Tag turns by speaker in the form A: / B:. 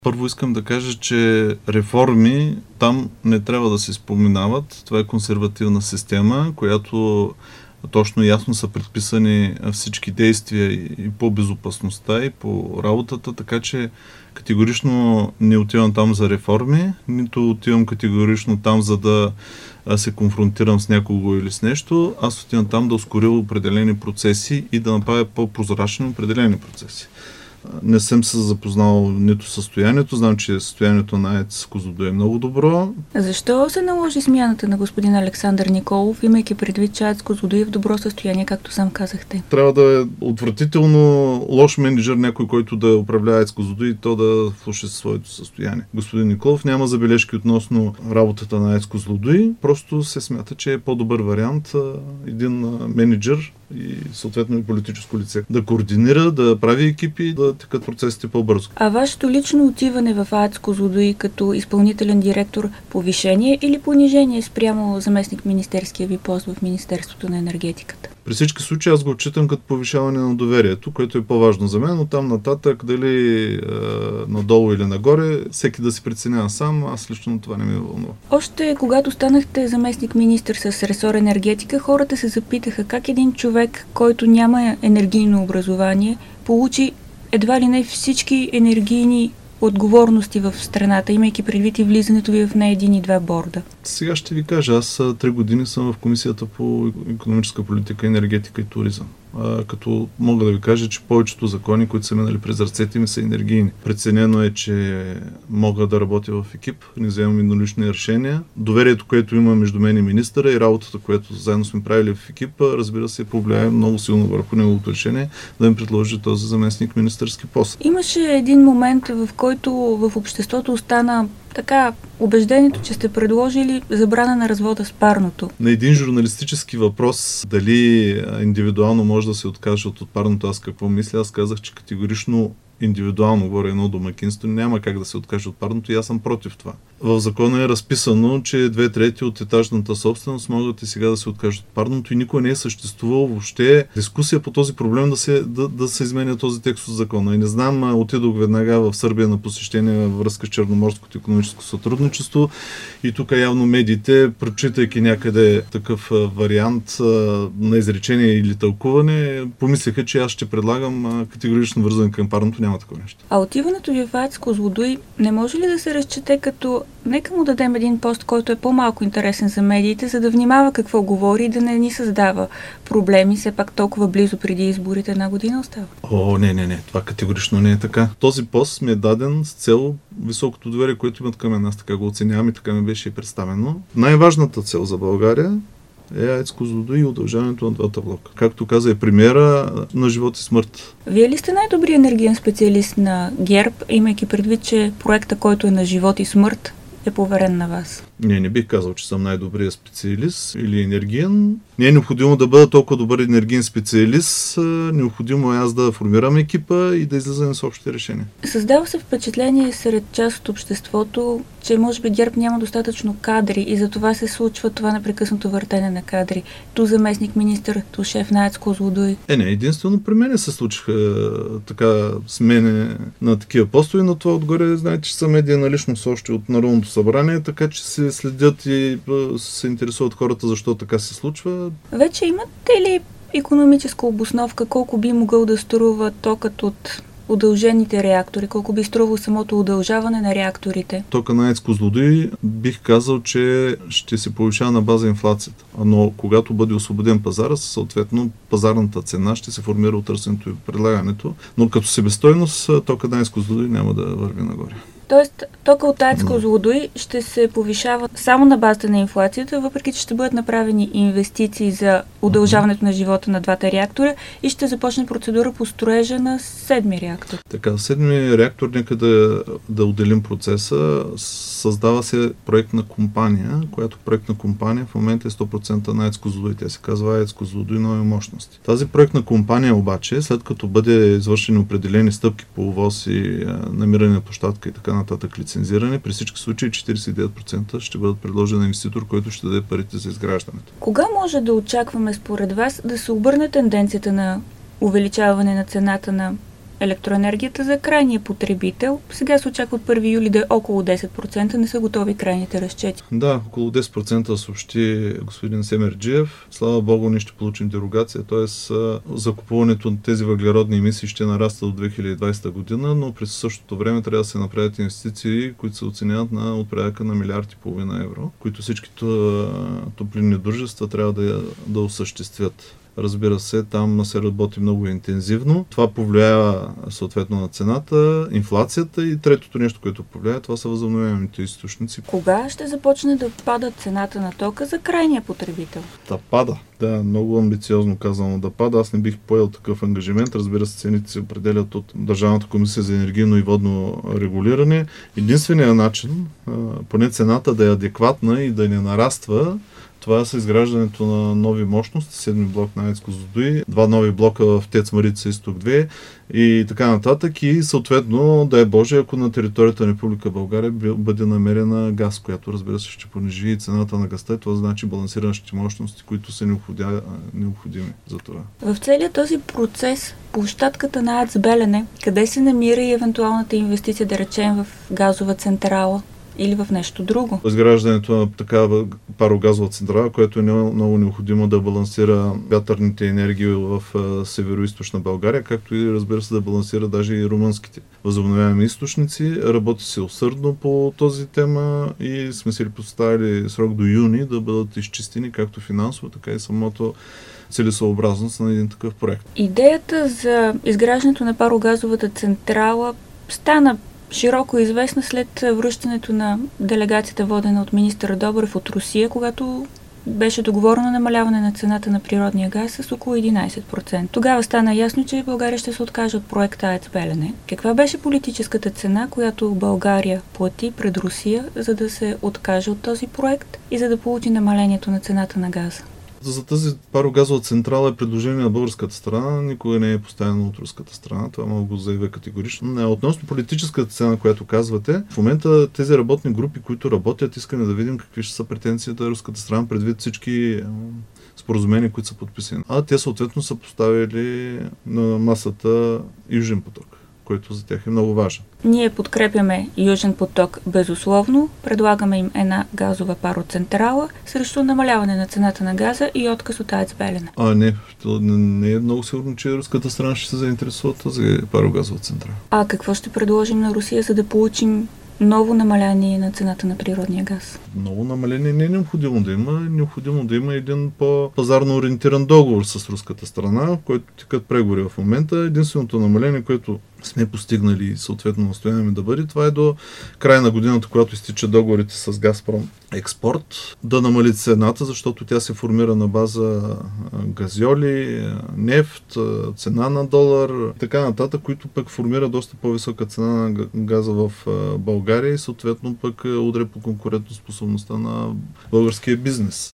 A: Първо искам да кажа, че реформи там не трябва да се споменават. Това е консервативна система, която точно ясно са предписани всички действия и по безопасността, и по работата, така че категорично не отивам там за реформи, нито отивам категорично там за да се конфронтирам с някого или с нещо. Аз отивам там да ускоря определени процеси и да направя по-прозрачни определени процеси. Не съм се запознал нито състоянието. Знам, че състоянието на АЕЦ Козлодуй е много добро.
B: Защо се наложи смяната на господин Александър Николов, имайки предвид, че АЕЦ Козлодуй е в добро състояние, както сам казахте?
A: Трябва да е отвратително лош менеджер, някой, който да управлява АЕЦ Козлодуй и то да влоши своето състояние. Господин Николов няма забележки относно работата на АЕЦ Козлодуй. Просто се смята, че е по-добър вариант един менеджер и съответно и политическо лице да координира, да прави екипи, да текат процесите по-бързо.
B: А вашето лично отиване в АЕЦ Козлодуй като изпълнителен директор повишение или понижение спрямо заместник министерския ви пост в Министерството на енергетиката?
A: При всички случаи аз го отчитам като повишаване на доверието, което е по-важно за мен, но там нататък, дали надолу или нагоре, всеки да си преценява сам, аз лично това не ме вълнува.
B: Още когато станахте заместник министър с ресор енергетика, хората се запитаха как един човек, който няма енергийно образование, получи едва ли не всички енергийни отговорности в страната, имайки предвид и влизането ви в не един и два борда.
A: Сега ще ви кажа, аз 3 години съм в Комисията по икономическа политика, енергетика и туризъм. Като мога да ви кажа, че повечето закони, които са минали през ръцете ми, са енергийни. Преценено е, че мога да работя в екип, не вземам еднолични решения. Доверието, което има между мен и министъра и работата, която заедно сме правили в екипа, разбира се, повлияе много силно върху неговото решение да ми предложи този заместник министърски пост.
B: Имаше един момент, в който в обществото остана така убеждението, че сте предложили забрана на развода с парното.
A: На един журналистически въпрос дали индивидуално може да се откаже от парното, аз какво мисля, аз казах, че категорично индивидуално, говоря едно домакинство, няма как да се откаже от парното и аз съм против това. В закона е разписано, че 2/3 от етажната собственост могат и сега да се откажат от парното и никой не е съществувал въобще дискусия по този проблем да се изменя този текст от закона. И не знам, отидох веднага в Сърбия на посещение във връзка с Черноморското икономическо сътрудничество и тук явно медиите, прочитайки някъде такъв вариант на изречение или тълкуване, помислиха, че аз ще предлагам категорично вързан към парното. Няма такова нещо.
B: А отиването ви в АЕЦ Козлодуй не може ли да се разчете като нека му дадем един пост, който е по-малко интересен за медиите, за да внимава какво говори и да не ни създава проблеми, все пак толкова близо преди изборите 1 година остава?
A: Не. Това категорично не е така. Този пост ми е даден с цел високото доверие, което имат към мен. Аз така го оценявам и така ми беше и представено. Най-важната цел за България е АЕЦ Козлодуй и удължаването на 2 блока. Както каза и премиера, на живот и смърт.
B: Вие ли сте най-добрият енергиен специалист на ГЕРБ, имайки предвид, че проекта, който е на живот и смърт, е поверен на вас?
A: Не бих казал, че съм най-добрият специалист или енергиен. Не е необходимо да бъда толкова добър енергиен специалист. Необходимо е аз да формирам екипа и да излизаме с общи решения.
B: Създава се впечатление сред част от обществото, че може би ГЕРБ няма достатъчно кадри и затова се случва това непрекъснато въртене на кадри. Ту заместник министър, ту шеф на АЕЦ Козлодуй.
A: Единствено при мен се случиха така смене на такива постове, но това отгоре, знаете, че съм медийна личност още от Народното събрание, така че се следят и се интересуват хората защо така се случва.
B: Вече имате ли икономическа обосновка колко би могъл да струва токът от удължените реактори, колко би струвало самото удължаване на реакторите?
A: Тока на АЕЦ Козлодуй бих казал, че ще се повишава на база инфлацията. Но когато бъде освободен пазара, съответно пазарната цена ще се формира от търсенето и предлагането. Но като себестойност тока на АЕЦ Козлодуй няма да върви нагоре.
B: Тоест, тока от АЕЦ Козлодуй ще се повишава само на базата на инфлацията, въпреки че ще бъдат направени инвестиции за удължаването на живота на 2 реактора и ще започне процедура по строежа на 7-ми реактор.
A: Така, 7-ми реактор, нека да отделим процеса. Създава се проектна компания, която проектна компания в момента е 100% на АЕЦ Козлодуй. Тя се казва АЕЦ Козлодуй нови мощности. Тази проектна компания обаче, след като бъде извършени определени стъпки по ОВОС и намиране на площадка и така нататък лицензиране, при всички случаи 49% ще бъдат предложени на инвеститор, който ще даде парите за изграждането.
B: Кога може да очакваме според вас да се обърне тенденцията на увеличаване на цената на електроенергията за крайния потребител. Сега се очаква от 1 юли да е около 10%, не са готови крайните разчети.
A: Да, около 10% съобщи господин Семерджиев. Слава Богу, ние ще получим дерогация, т.е. закупуването на тези въглеродни емисии ще нараста до 2020 година, но през същото време трябва да се направят инвестиции, които се оценяват на от порядъка на 1,5 милиарда евро, които всичките топлинни дружества трябва да осъществят. Разбира се, там се работи много интензивно. Това повлиява съответно на цената, инфлацията и третото нещо, което повлияе, това са възобновяемите източници.
B: Кога ще започне да пада цената на тока за крайния потребител?
A: Да пада. Да, много амбициозно казано да пада. Аз не бих поел такъв ангажимент. Разбира се, цените се определят от Държавната комисия за енергийно и водно регулиране. Единственият начин, поне цената да е адекватна и да не нараства, това е изграждането на нови мощности, 7-ми блок на АЕЦ Козлодуй, 2 нови блока в ТЕЦ Марица Изток 2 и така нататък. И съответно, дай Боже, ако на територията на Република България бъде намерена газ, която разбира се ще понижи и цената на газта, това значи балансиращите мощности, които са необходими за това.
B: В целият този процес, площадката на АЕЦ Белене, къде се намира и евентуалната инвестиция, да речем, в газова централа? Или в нещо друго?
A: Изграждането на такава парогазова централа, което е много необходимо да балансира вятърните енергии в северо-источна България, както и разбира се да балансира даже и румънските възобновяеми източници. Работи се усърдно по този тема и сме си поставили срок до юни да бъдат изчистени както финансово, така и самото целесъобразност на един такъв проект.
B: Идеята за изграждането на парогазовата централа стана широко известна след връщането на делегацията, водена от министър Добрев от Русия, когато беше договорено намаляване на цената на природния газ с около 11%. Тогава стана ясно, че България ще се откаже от проекта АЕЦ Белене. Каква беше политическата цена, която България плати пред Русия, за да се откаже от този проект и за да получи намалението на цената на газа?
A: За тази парогазова централа е предложение на българската страна, никога не е поставено от руската страна. Това мога го заявя категорично. Относно политическата цена, която казвате, в момента тези работни групи, които работят, искаме да видим какви ще са претенциите на руската страна предвид всички споразумения, които са подписани. А те съответно са поставили на масата Южен поток, който за тях е много важен.
B: Ние подкрепяме Южен поток безусловно, предлагаме им една газова пароцентрала срещу намаляване на цената на газа и отказ от АЕЦ Белене.
A: Не е много сигурно, че руската страна ще се заинтересува тази парогазова централа.
B: А какво ще предложим на Русия, за да получим ново намаляние на цената на природния газ?
A: Ново намаление не е необходимо да има. Необходимо да има един по-пазарно ориентиран договор с руската страна, в който текат преговори в момента. Единственото намаление, което сме постигнали и съответно настояваме да бъде, това е до края на годината, когато изтича договорите с Газпром Експорт, да намали цената, защото тя се формира на база газьоли, нефт, цена на долар, така нататък, които пък формира доста по-висока цена на газа в България и съответно пък удря по конкурентоспособността на българския бизнес.